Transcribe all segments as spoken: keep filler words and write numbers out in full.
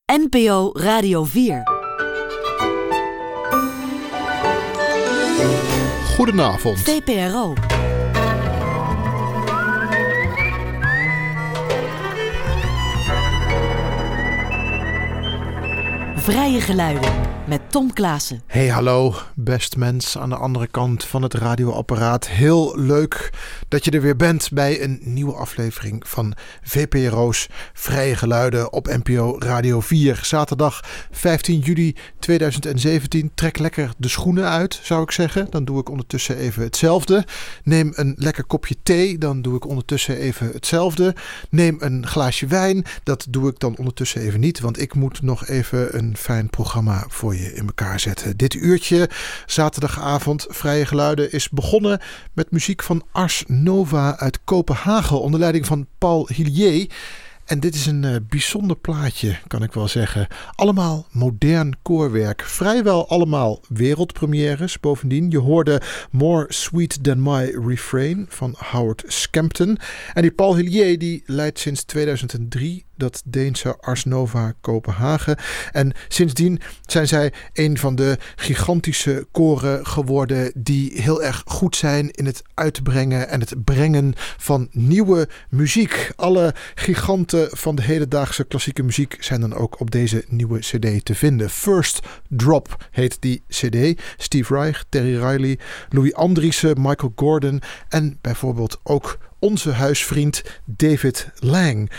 N P O Radio vier. Goedenavond. V P R O. Vrije geluiden met Tom Klaassen. Hey, hallo, best mens aan de andere kant van het radioapparaat. Heel leuk dat je er weer bent bij een nieuwe aflevering van V P R O's Vrije Geluiden op N P O Radio vier. Zaterdag vijftien juli tweeduizend zeventien. Trek lekker de schoenen uit, zou ik zeggen. Dan doe ik ondertussen even hetzelfde. Neem een lekker kopje thee, dan doe ik ondertussen even hetzelfde. Neem een glaasje wijn, dat doe ik dan ondertussen even niet, want ik moet nog even een fijn programma voor je in elkaar zetten. Dit uurtje, zaterdagavond, Vrije Geluiden, is begonnen met muziek van Ars Nova uit Kopenhagen onder leiding van Paul Hillier. En dit is een uh, bijzonder plaatje, kan ik wel zeggen. Allemaal modern koorwerk. Vrijwel allemaal wereldpremières. Bovendien, je hoorde More Sweet Than My Refrain van Howard Scampton. En die Paul Hillier die leidt sinds tweeduizend drie dat Deense Ars Nova Kopenhagen. En sindsdien zijn zij een van de gigantische koren geworden die heel erg goed zijn in het uitbrengen en het brengen van nieuwe muziek. Alle giganten van de hedendaagse klassieke muziek zijn dan ook op deze nieuwe cd te vinden. First Drop heet die cd. Steve Reich, Terry Riley, Louis Andriessen, Michael Gordon en bijvoorbeeld ook onze huisvriend David Lang.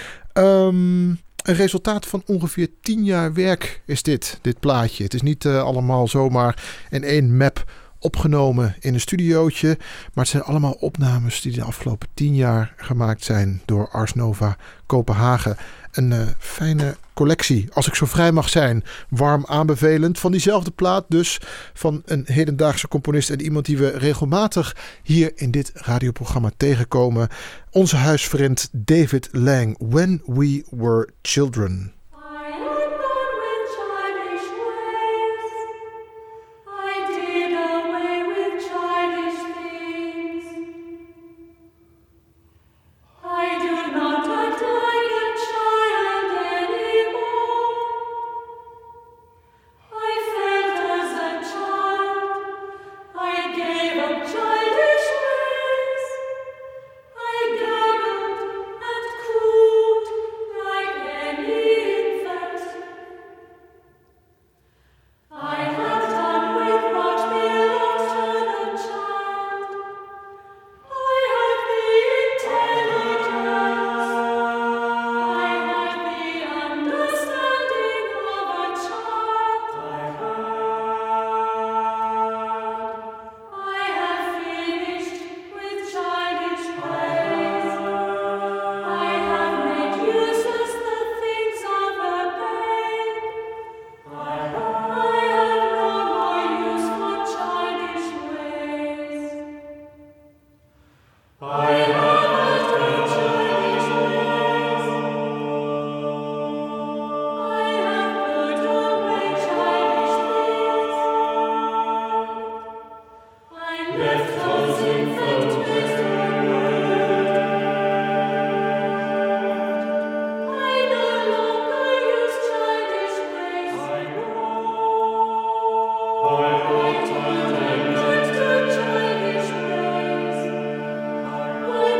Um, een resultaat van ongeveer tien jaar werk is dit, dit plaatje. Het is niet uh, allemaal zomaar in één map opgenomen in een studiootje, maar het zijn allemaal opnames die de afgelopen tien jaar gemaakt zijn door Ars Nova Kopenhagen. Een uh, fijne collectie, als ik zo vrij mag zijn. Warm aanbevelend. Van diezelfde plaat dus, van een hedendaagse componist en iemand die we regelmatig hier in dit radioprogramma tegenkomen. Onze huisvriend David Lang, When We Were Children. I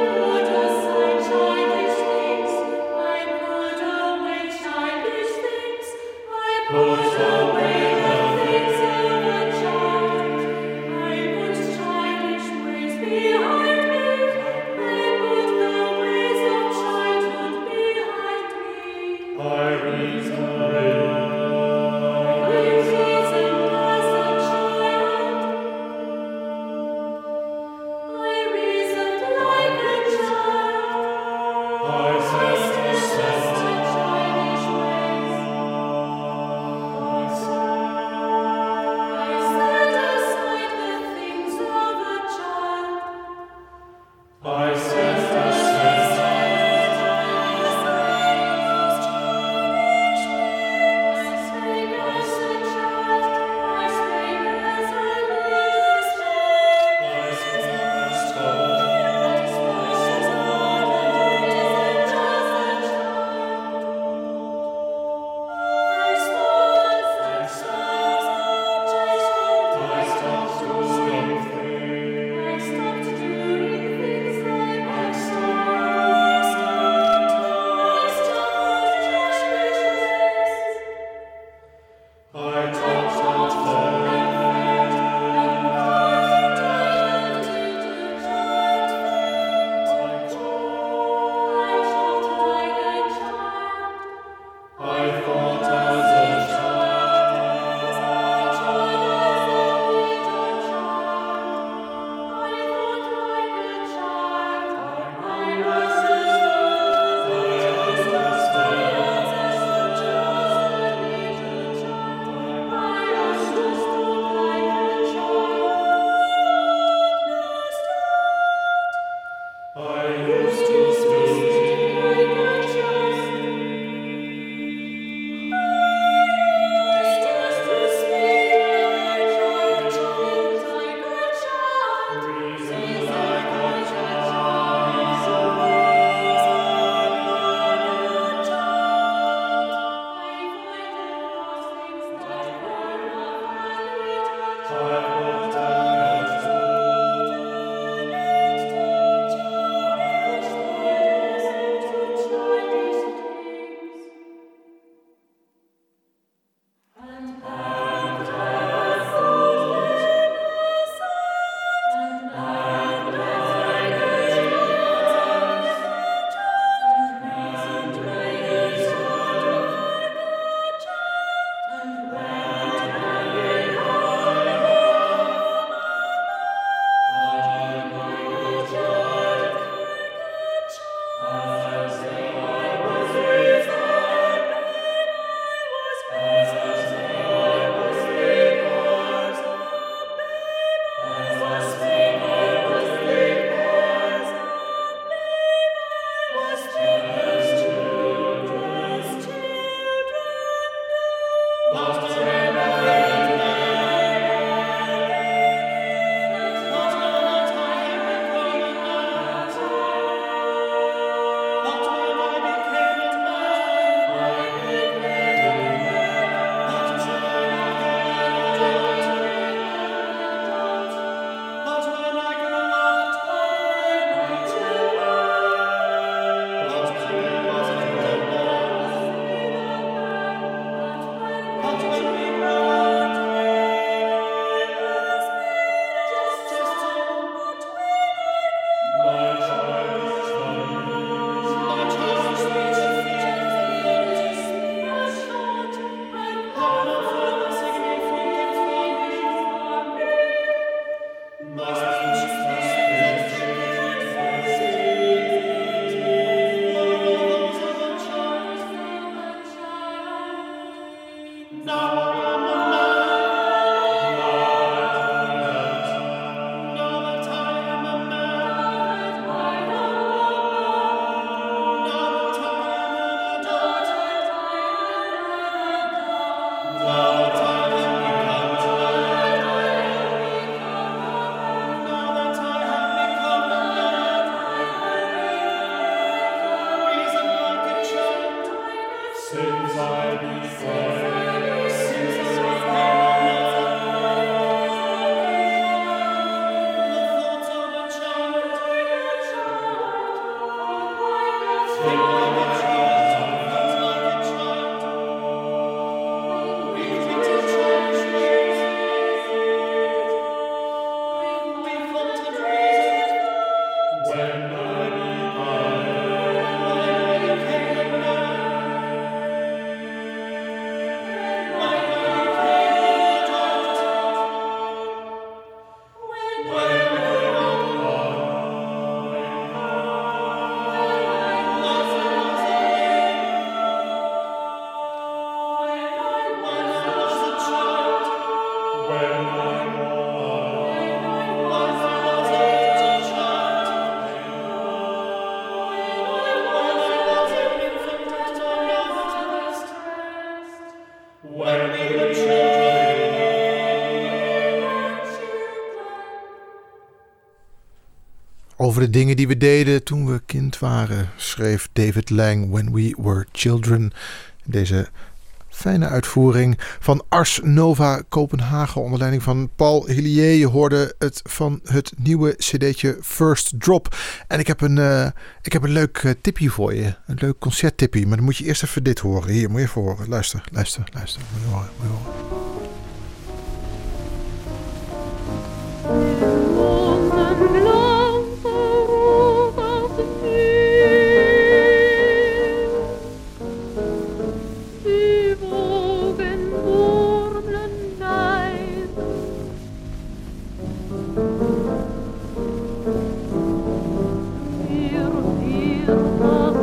Over de dingen die we deden toen we kind waren, schreef David Lang When We Were Children. Deze fijne uitvoering van Ars Nova Kopenhagen onder leiding van Paul Hillier. Je hoorde het van het nieuwe cd'tje First Drop. En ik heb een, uh, ik heb een leuk uh, tipje voor je. Een leuk concerttippie. Maar dan moet je eerst even dit horen. Hier, moet je even horen. Luister, luister, luister. Moet je horen, moet je horen.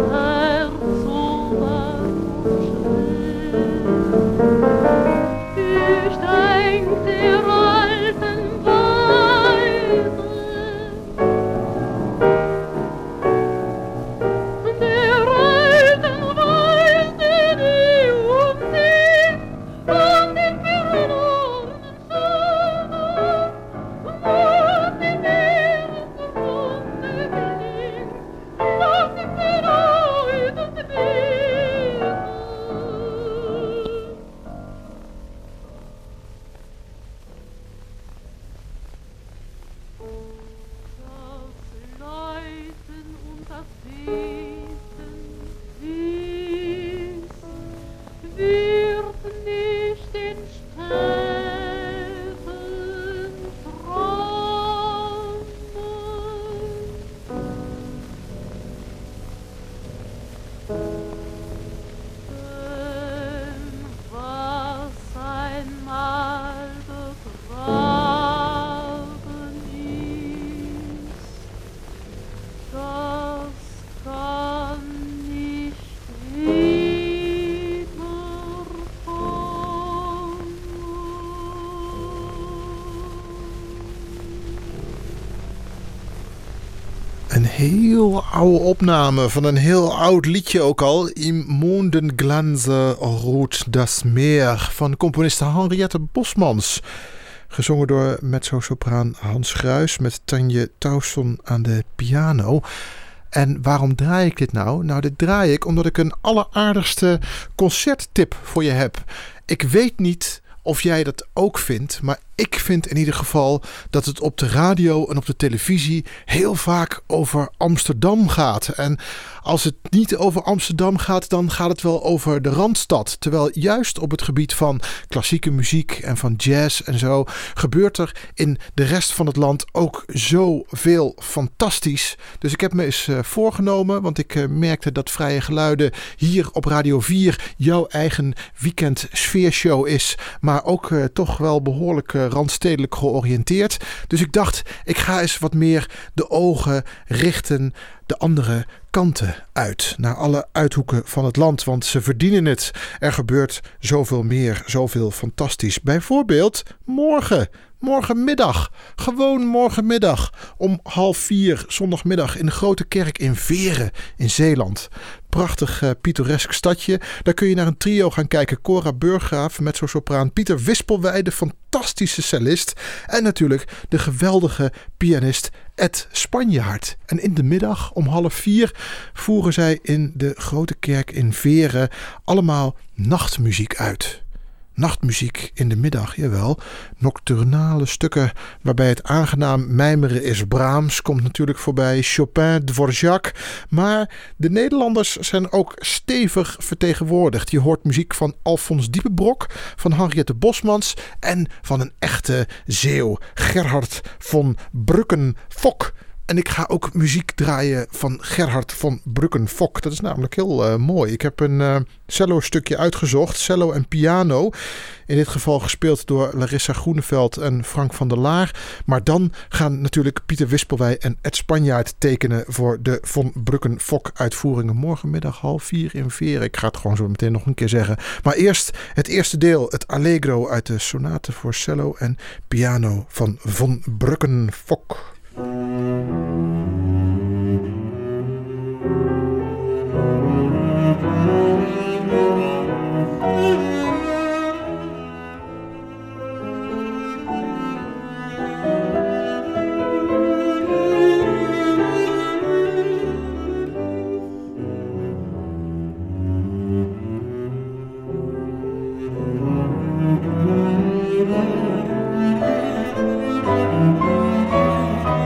Herz so war heel oude opname van een heel oud liedje ook al. Im Mondenglanze ruht das Meer van componiste Henriette Bosmans. Gezongen door mezzo-sopraan Hans Gruijs met Tanje Tauson aan de piano. En waarom draai ik dit nou? Nou, dit draai ik omdat ik een alleraardigste concerttip voor je heb. Ik weet niet of jij dat ook vindt, maar ik vind in ieder geval dat het op de radio en op de televisie heel vaak over Amsterdam gaat. En als het niet over Amsterdam gaat, dan gaat het wel over de Randstad. Terwijl juist op het gebied van klassieke muziek en van jazz en zo gebeurt er in de rest van het land ook zoveel fantastisch. Dus ik heb me eens uh, voorgenomen, want ik uh, merkte dat Vrije Geluiden hier op Radio vier jouw eigen weekend sfeershow is. Maar ook uh, toch wel behoorlijk uh, randstedelijk georiënteerd. Dus ik dacht, ik ga eens wat meer de ogen richten de andere kanten uit. Naar alle uithoeken van het land, want ze verdienen het. Er gebeurt zoveel meer, zoveel fantastisch. Bijvoorbeeld morgen. Morgenmiddag, gewoon morgenmiddag om half vier zondagmiddag in de Grote Kerk in Veere in Zeeland. Prachtig uh, pittoresk stadje. Daar kun je naar een trio gaan kijken. Cora Burggraaf, mezzo-sopraan. Pieter Wispelweide, fantastische cellist. En natuurlijk de geweldige pianist Ed Spanjaard. En in de middag om half vier voeren zij in de Grote Kerk in Veere allemaal nachtmuziek uit. Nachtmuziek in de middag, jawel. Nocturnale stukken waarbij het aangenaam mijmeren is. Brahms komt natuurlijk voorbij, Chopin, Dvorak. Maar de Nederlanders zijn ook stevig vertegenwoordigd. Je hoort muziek van Alfons Diepenbrok, van Henriette Bosmans en van een echte Zeeuw, Gerhard von Brücken-Fock. En ik ga ook muziek draaien van Gerhard von Brücken-Fock. Dat is namelijk heel uh, mooi. Ik heb een uh, cello stukje uitgezocht. Cello en piano. In dit geval gespeeld door Larissa Groeneveld en Frank van der Laar. Maar dan gaan natuurlijk Pieter Wispelwij en Ed Spanjaard tekenen voor de von Brücken-Fock uitvoeringen. Morgenmiddag half vier in Veere. Ik ga het gewoon zo meteen nog een keer zeggen. Maar eerst het eerste deel. Het Allegro uit de sonate voor cello en piano van von Brücken-Fock. Thank you.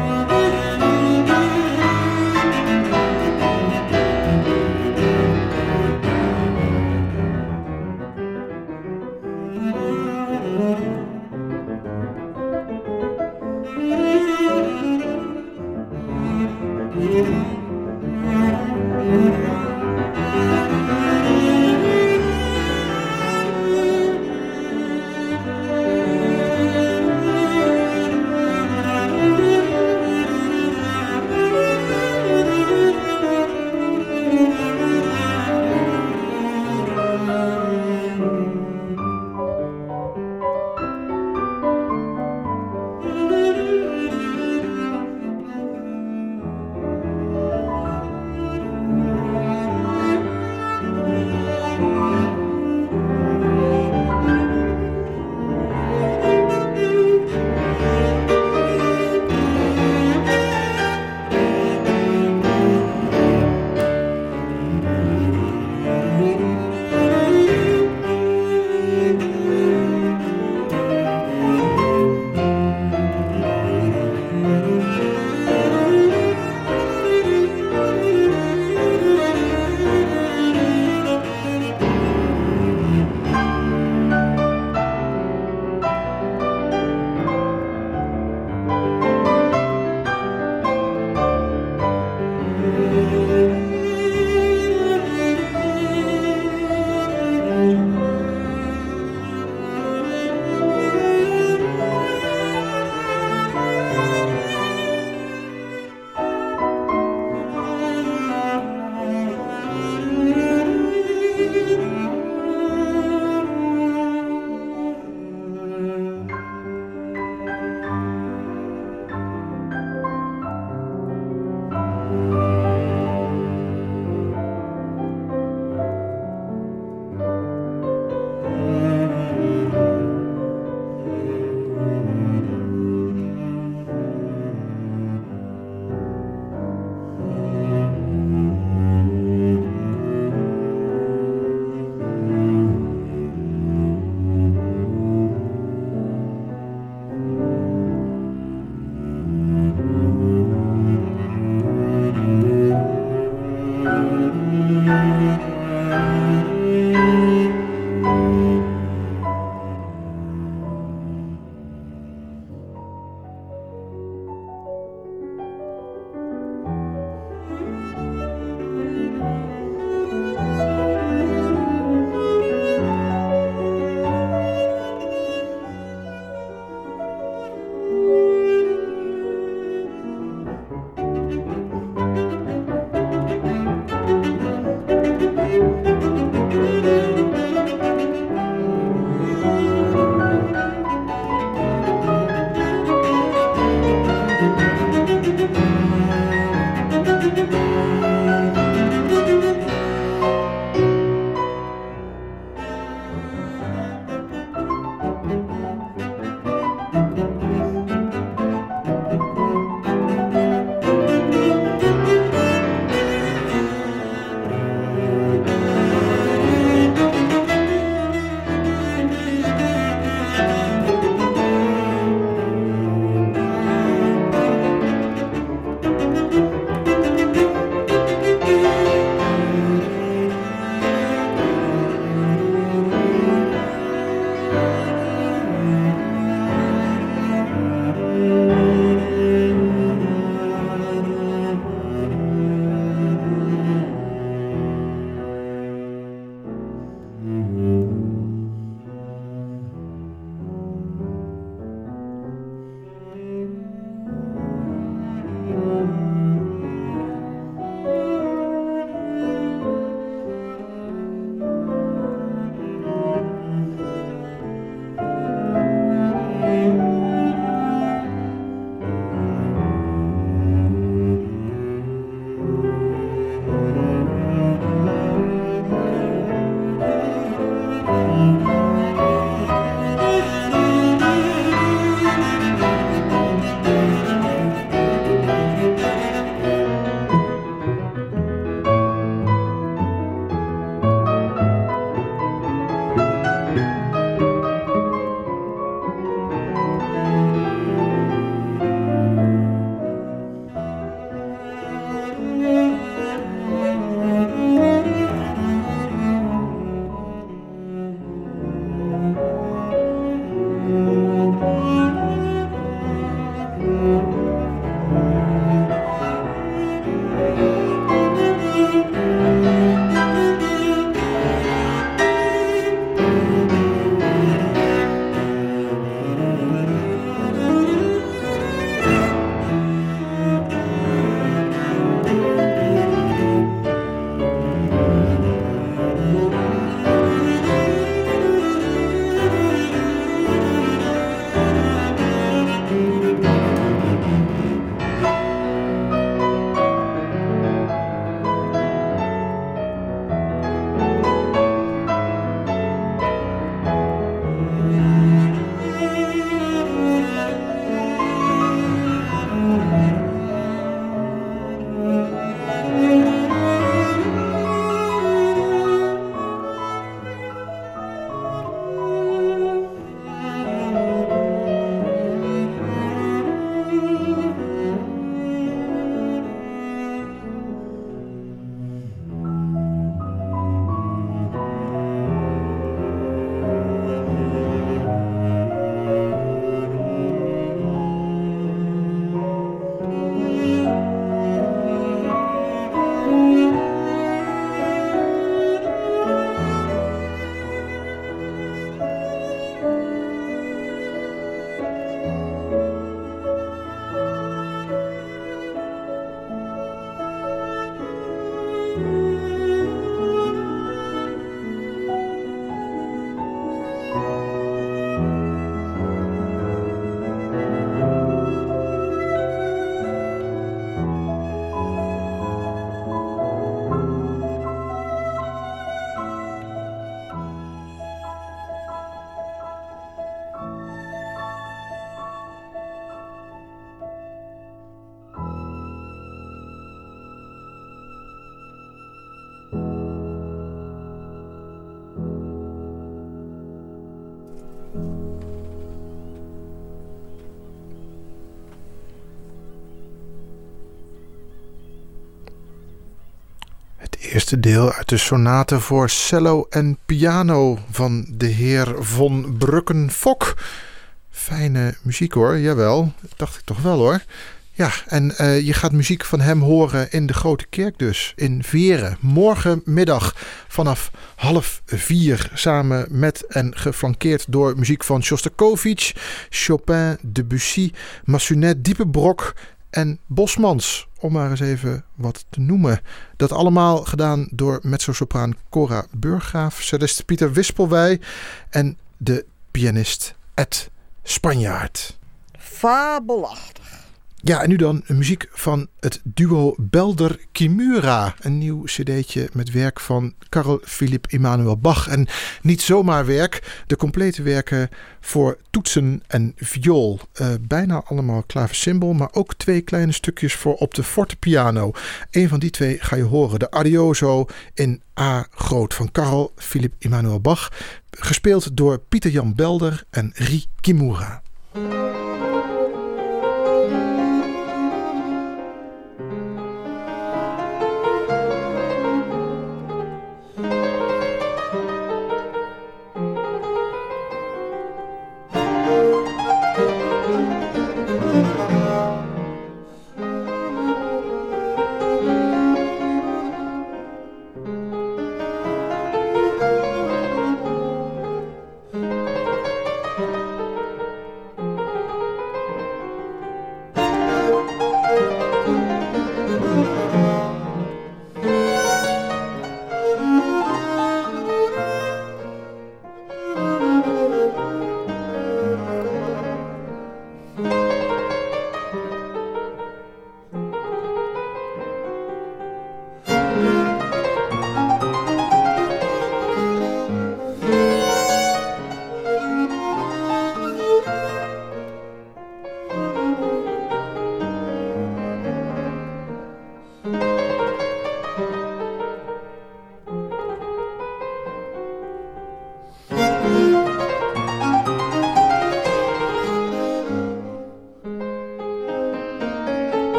Eerste deel uit de sonate voor cello en piano van de heer von Bruggen-Fock. Fijne muziek hoor, jawel. Dacht ik toch wel hoor. Ja, en uh, je gaat muziek van hem horen in de Grote Kerk dus, in Veren. Morgenmiddag vanaf half vier, samen met en geflankeerd door muziek van Shostakovich, Chopin, Debussy, Massenet, Diepenbrok en Bosmans, om maar eens even wat te noemen. Dat allemaal gedaan door mezzosopraan Cora Burggraaf, cellist Pieter Wispelwij en de pianist Ed Spanjaard. Fabelachtig. Ja, en nu dan muziek van het duo Belder Kimura. Een nieuw cd'tje met werk van Carl Philipp Emanuel Bach. En niet zomaar werk, de complete werken voor toetsen en viool. Uh, bijna allemaal klaversymbol, maar ook twee kleine stukjes voor op de fortepiano. Een van die twee ga je horen, de Arioso in A groot van Carl Philipp Emanuel Bach. Gespeeld door Pieter Jan Belder en Rie Kimura.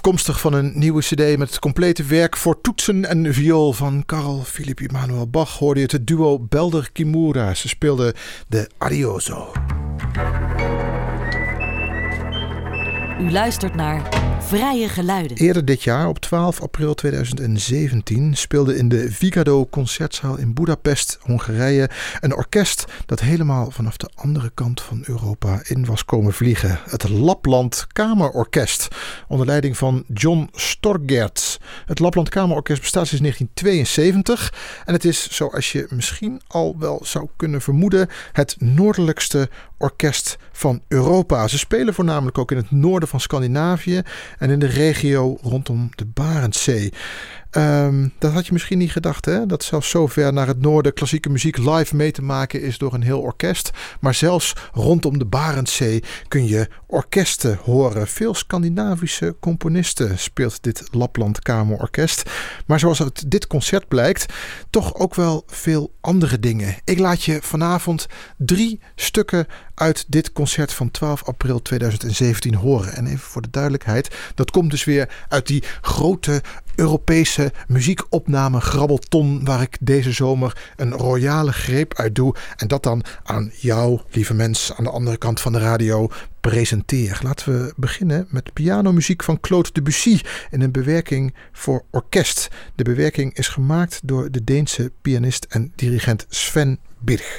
Afkomstig van een nieuwe cd met het complete werk voor toetsen en viool van Carl Philipp Emanuel Bach hoorde je het duo Belder Kimura. Ze speelden de Arioso. U luistert naar Vrije Geluiden. Eerder dit jaar, op twaalf april tweeduizend zeventien, speelde in de Vigado Concertzaal in Budapest, Hongarije, een orkest dat helemaal vanaf de andere kant van Europa in was komen vliegen. Het Lapland Kamerorkest, onder leiding van John Storgerts. Het Lapland Kamerorkest bestaat sinds negentien tweeënzeventig en het is, zoals je misschien al wel zou kunnen vermoeden, het noordelijkste orkest van Europa. Ze spelen voornamelijk ook in het noorden van Scandinavië en in de regio rondom de Barentszee. Um, dat had je misschien niet gedacht, hè? Dat zelfs zo ver naar het noorden klassieke muziek live mee te maken is door een heel orkest. Maar zelfs rondom de Barentszee kun je orkesten horen. Veel Scandinavische componisten speelt dit Lapland Kamerorkest. Maar zoals uit dit concert blijkt, toch ook wel veel andere dingen. Ik laat je vanavond drie stukken uit dit concert van twaalf april tweeduizend zeventien horen. En even voor de duidelijkheid, dat komt dus weer uit die grote Europese muziekopname grabbelton waar ik deze zomer een royale greep uit doe en dat dan aan jou, lieve mens, aan de andere kant van de radio presenteer. Laten we beginnen met pianomuziek van Claude Debussy in een bewerking voor orkest. De bewerking is gemaakt door de Deense pianist en dirigent Sven Birch.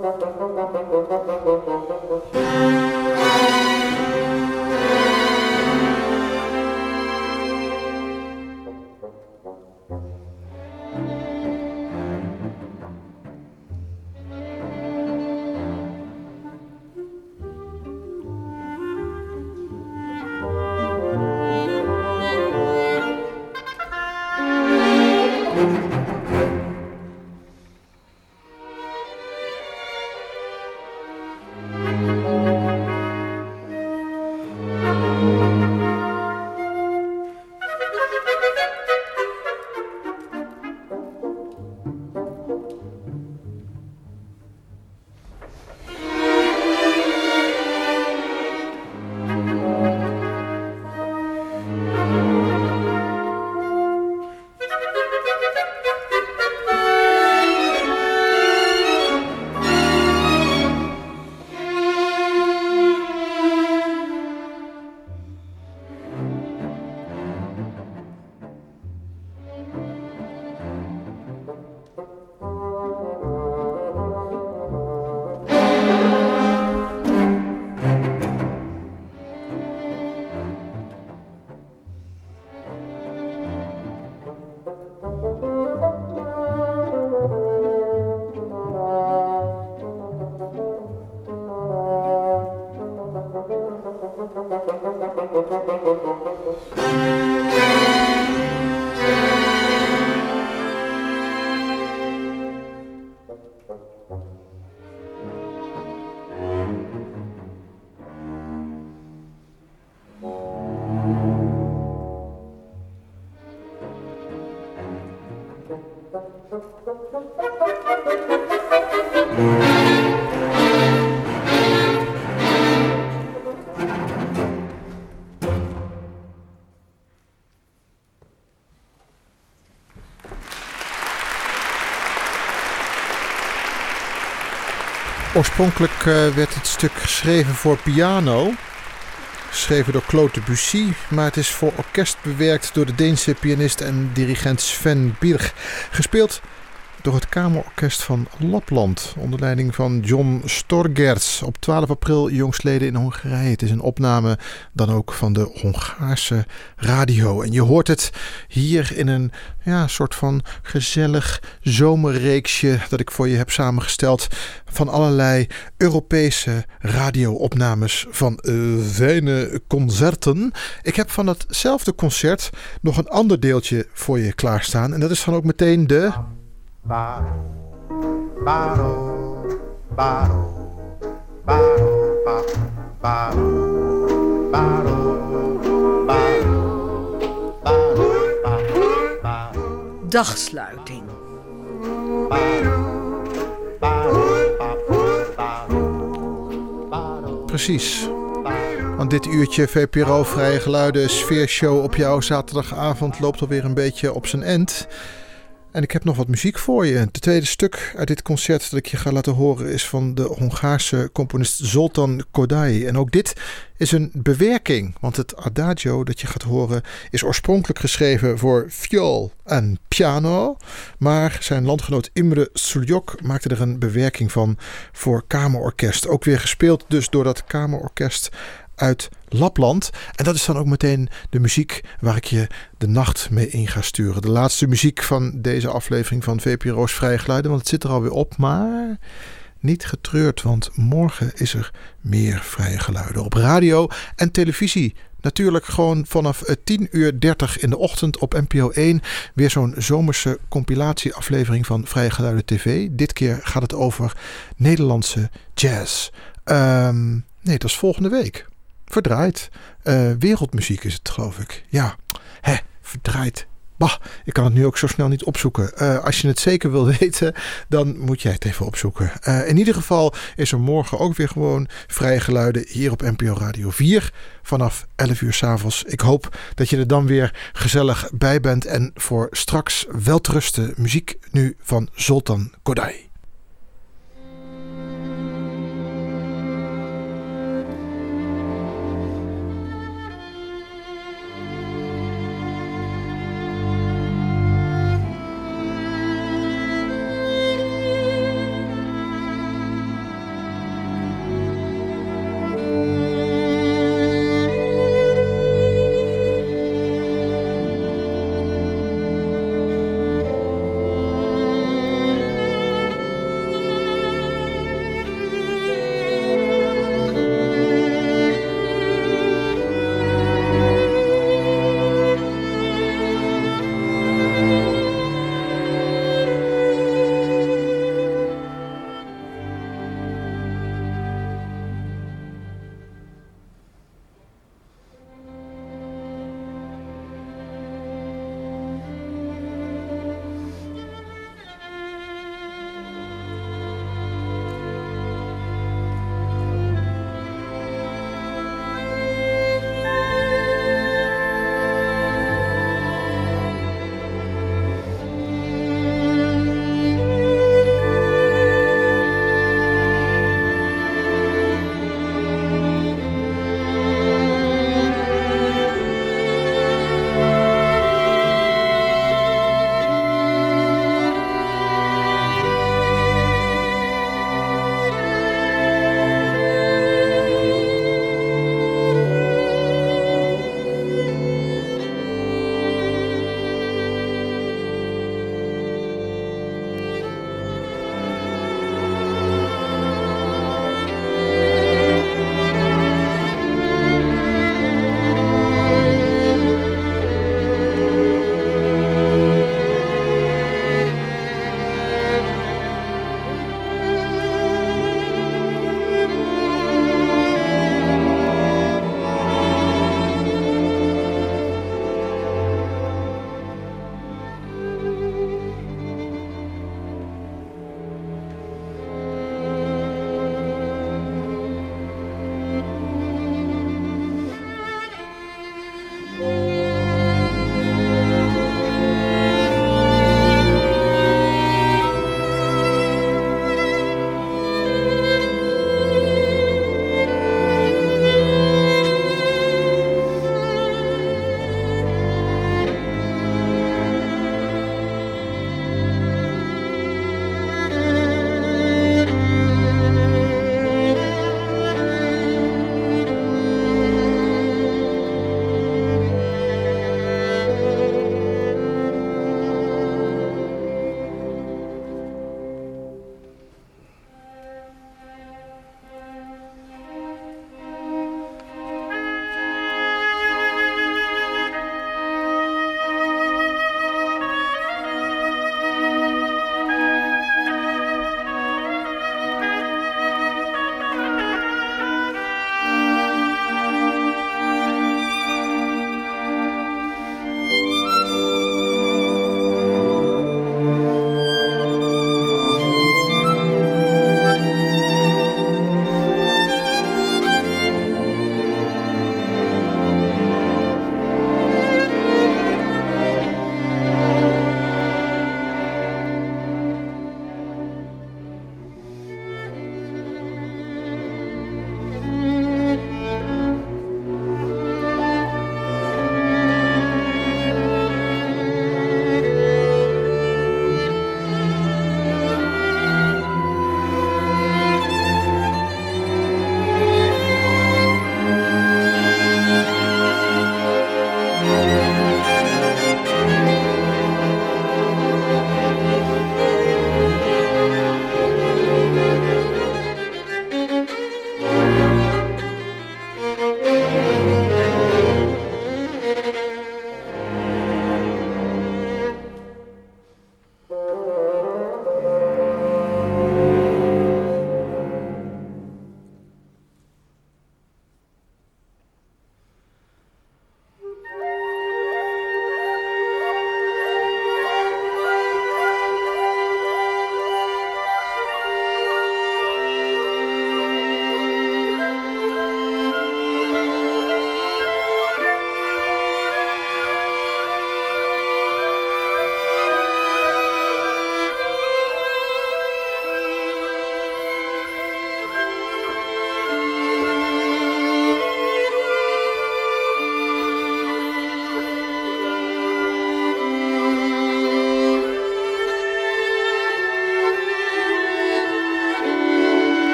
Oorspronkelijk uh, werd het stuk geschreven voor piano, geschreven door Claude Debussy, maar het is voor orkest bewerkt door de Deense pianist en dirigent Sven Birch, gespeeld door het Kamerorkest van Lapland onder leiding van John Storgerts op twaalf april jongstleden in Hongarije. Het is een opname dan ook van de Hongaarse radio. En je hoort het hier in een ja, soort van gezellig zomerreeksje dat ik voor je heb samengesteld van allerlei Europese radio-opnames van uh, fijne concerten. Ik heb van datzelfde concert nog een ander deeltje voor je klaarstaan en dat is dan ook meteen de... Baro, baro, baro, baro, baro, baro, baro, baro, baro. Dagsluiting. Precies. Want dit uurtje V P R O Vrije Geluiden sfeershow op jouw zaterdagavond loopt alweer een beetje op zijn end. En ik heb nog wat muziek voor je. Het tweede stuk uit dit concert dat ik je ga laten horen is van de Hongaarse componist Zoltán Kodály. En ook dit is een bewerking, want het adagio dat je gaat horen is oorspronkelijk geschreven voor viool en piano. Maar zijn landgenoot Imre Suljok maakte er een bewerking van voor kamerorkest. Ook weer gespeeld dus door dat kamerorkest uit Lapland. En dat is dan ook meteen de muziek waar ik je de nacht mee in ga sturen. De laatste muziek van deze aflevering van V P R O's Vrije Geluiden, want het zit er alweer op, maar niet getreurd, want morgen is er meer Vrije Geluiden op radio en televisie. Natuurlijk gewoon vanaf tien uur dertig in de ochtend op N P O één. Weer zo'n zomerse compilatieaflevering van Vrije Geluiden T V. Dit keer gaat het over Nederlandse jazz. Um, nee, dat is volgende week. Verdraaid. Uh, wereldmuziek is het, geloof ik. Ja, hè, verdraaid. Bah, ik kan het nu ook zo snel niet opzoeken. Uh, als je het zeker wil weten, dan moet jij het even opzoeken. Uh, in ieder geval is er morgen ook weer gewoon Vrije Geluiden hier op N P O Radio vier vanaf elf uur 's avonds. Ik hoop dat je er dan weer gezellig bij bent. En voor straks welterusten muziek nu van Zoltán Kodály.